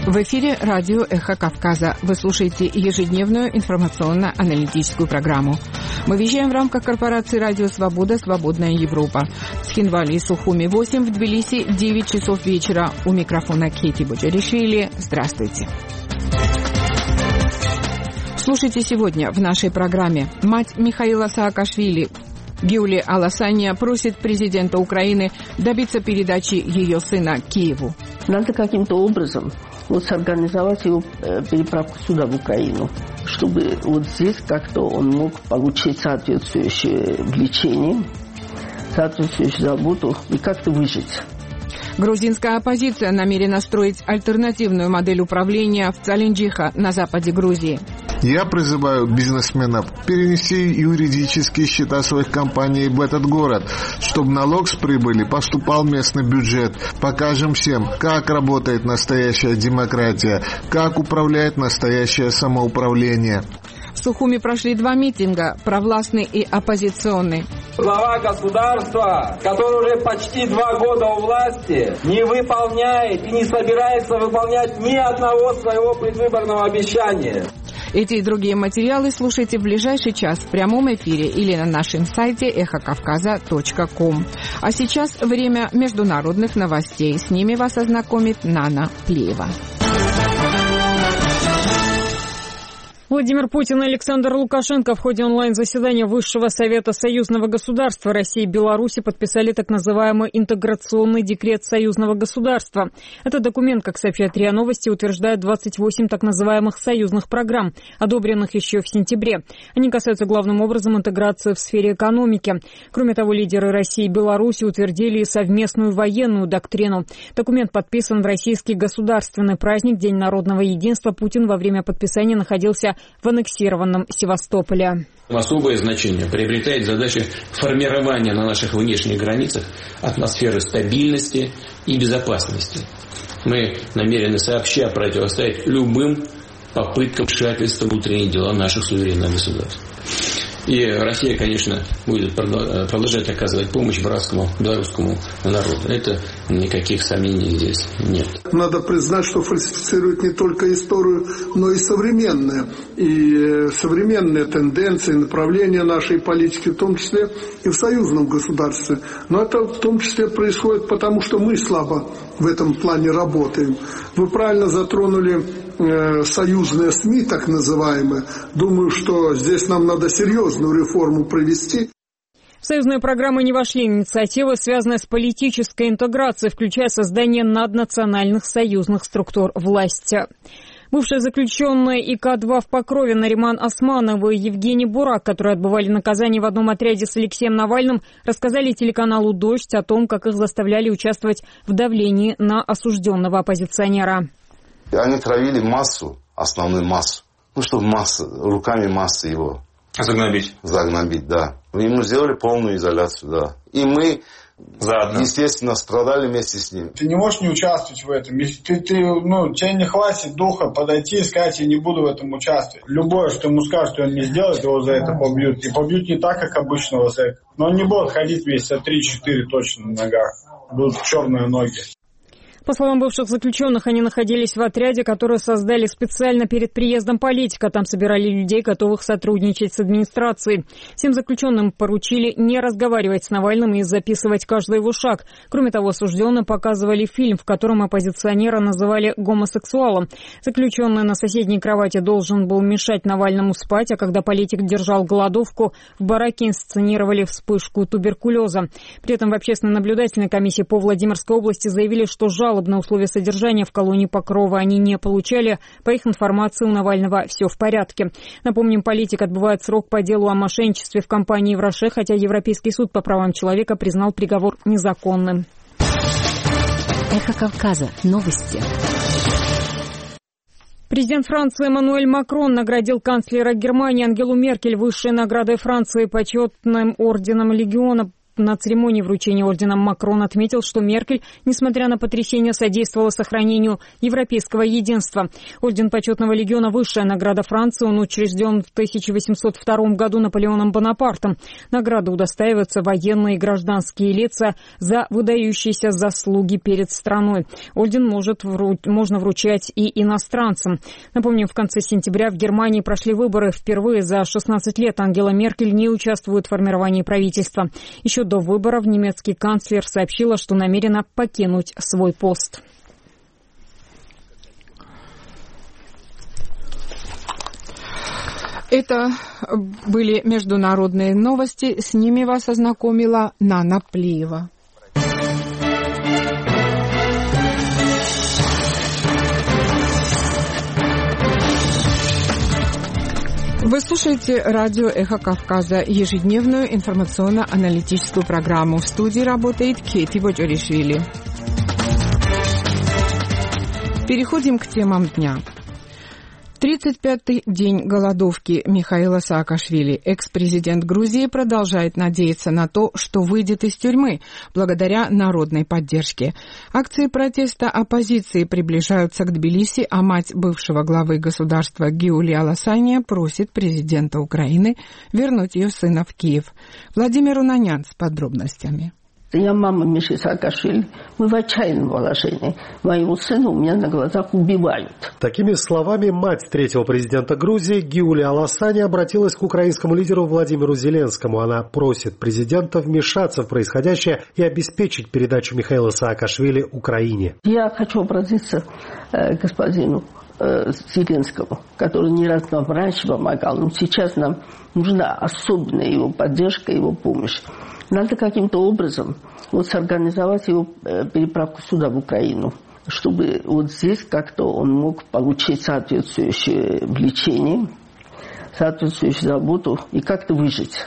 В эфире радио «Эхо Кавказа». Вы слушаете ежедневную информационно-аналитическую программу. Мы вещаем в рамках корпорации «Радио Свобода. Свободная Европа». В Цхинвале и Сухуми 8, в Тбилиси 9 часов вечера. У микрофона Кети Боджаришвили. Здравствуйте. Слушайте сегодня в нашей программе. Мать Михаила Саакашвили, Гюли Аласанья, просит президента Украины добиться передачи ее сына Киеву. Надо каким-то образом сорганизовать его переправку сюда, в Украину, чтобы здесь как-то он мог получить соответствующее лечение, соответствующую заботу и как-то выжить. Грузинская оппозиция намерена строить альтернативную модель управления в Цаленджиха на западе Грузии. Я призываю бизнесменов перенести юридические счета своих компаний в этот город, чтобы налог с прибыли поступал в местный бюджет. Покажем всем, как работает настоящая демократия, как управляет настоящее самоуправление. В Сухуми прошли 2 митинга, провластный и оппозиционный. Глава государства, который уже почти 2 года у власти, не выполняет и не собирается выполнять ни одного своего предвыборного обещания. Эти и другие материалы слушайте в ближайший час в прямом эфире или на нашем сайте эхокавказа.ком. А сейчас время международных новостей. С ними вас ознакомит Нана Плеева. Владимир Путин и Александр Лукашенко в ходе онлайн-заседания Высшего Совета Союзного государства России и Беларуси подписали так называемый интеграционный декрет союзного государства. Этот документ, как сообщает РИА Новости, утверждает 28 так называемых союзных программ, одобренных еще в сентябре. Они касаются главным образом интеграции в сфере экономики. Кроме того, лидеры России и Беларуси утвердили совместную военную доктрину. Документ подписан в российский государственный праздник День народного единства. Путин во время подписания находился в аннексированном Севастополе. Особое значение приобретает задача формирования на наших внешних границах атмосферы стабильности и безопасности. Мы намерены сообща противостоять любым попыткам вмешательства в внутренние дела наших суверенных государств. И Россия, конечно, будет продолжать оказывать помощь братскому белорусскому народу. Это никаких сомнений здесь нет. Надо признать, что фальсифицирует не только историю, но и современные. И современные тенденции, направления нашей политики, в том числе и в союзном государстве. Но это в том числе происходит потому, что мы слабо в этом плане работаем. Вы правильно затронули союзные СМИ, так называемые. Думаю, что здесь нам надо серьезную реформу провести. В союзные программы не вошли инициативы, связанные с политической интеграцией, включая создание наднациональных союзных структур власти. Бывшие заключенные ИК-2 в Покрове Нариман Османов и Евгений Бурак, которые отбывали наказание в одном отряде с Алексеем Навальным, рассказали телеканалу «Дождь» о том, как их заставляли участвовать в давлении на осужденного оппозиционера. Они травили основную массу. Чтобы руками массы его Загнобить, да. Ему сделали полную изоляцию, да. И мы заодно, естественно, страдали вместе с ним. Ты не можешь не участвовать в этом. Если тебе не хватит духа подойти и сказать, я не буду в этом участвовать. Любое, что ему скажут, что он не сделает, его за это побьют. И побьют не так, как обычного зэка. Но он не будет ходить месяца 3-4 точно на ногах. Будут черные ноги. По словам бывших заключенных, они находились в отряде, который создали специально перед приездом политика. Там собирали людей, готовых сотрудничать с администрацией. Всем заключенным поручили не разговаривать с Навальным и записывать каждый его шаг. Кроме того, осужденным показывали фильм, в котором оппозиционера называли гомосексуалом. Заключенный на соседней кровати должен был мешать Навальному спать, а когда политик держал голодовку, в бараке инсценировали вспышку туберкулеза. При этом в общественной наблюдательной комиссии по Владимирской области заявили, что жалобные условия содержания в колонии Покрова они не получали. По их информации, у Навального все в порядке. Напомним, политик отбывает срок по делу о мошенничестве в компании «Евроше», хотя Европейский суд по правам человека признал приговор незаконным. Эхо Кавказа. Новости. Президент Франции Эммануэль Макрон наградил канцлера Германии Ангелу Меркель высшей наградой Франции почетным орденом Легиона На церемонии вручения ордена Макрон отметил, что Меркель, несмотря на потрясения, содействовала сохранению европейского единства. Орден Почетного легиона – высшая награда Франции. Он учрежден в 1802 году Наполеоном Бонапартом. Награды удостаиваются военные и гражданские лица за выдающиеся заслуги перед страной. Орден можно вручать и иностранцам. Напомним, в конце сентября в Германии прошли выборы. Впервые за 16 лет Ангела Меркель не участвует в формировании правительства. Еще до выборов немецкий канцлер сообщила, что намерена покинуть свой пост. Это были международные новости. С ними вас ознакомила Нана Плиева. Вы слушаете радио «Эхо Кавказа», ежедневную информационно-аналитическую программу. В студии работает Кети Боджоришвили. Переходим к темам дня. 35-й день голодовки Михаила Саакашвили. Экс-президент Грузии продолжает надеяться на то, что выйдет из тюрьмы благодаря народной поддержке. Акции протеста оппозиции приближаются к Тбилиси, а мать бывшего главы государства Гиулия Ласания просит президента Украины вернуть ее сына в Киев. Владимир Унанян с подробностями. Я мама Миши Саакашвили. Мы в отчаянном положении. Моего сына у меня на глазах убивают. Такими словами мать третьего президента Грузии Гиулия Ласания обратилась к украинскому лидеру Владимиру Зеленскому. Она просит президента вмешаться в происходящее и обеспечить передачу Михаила Саакашвили Украине. Я хочу обратиться к господину Зеленскому, который не раз нам раньше помогал. Но сейчас нам нужна особенная его поддержка, его помощь. Надо каким-то образом сорганизовать его переправку сюда, в Украину, чтобы здесь как-то он мог получить соответствующее лечение, соответствующую заботу и как-то выжить.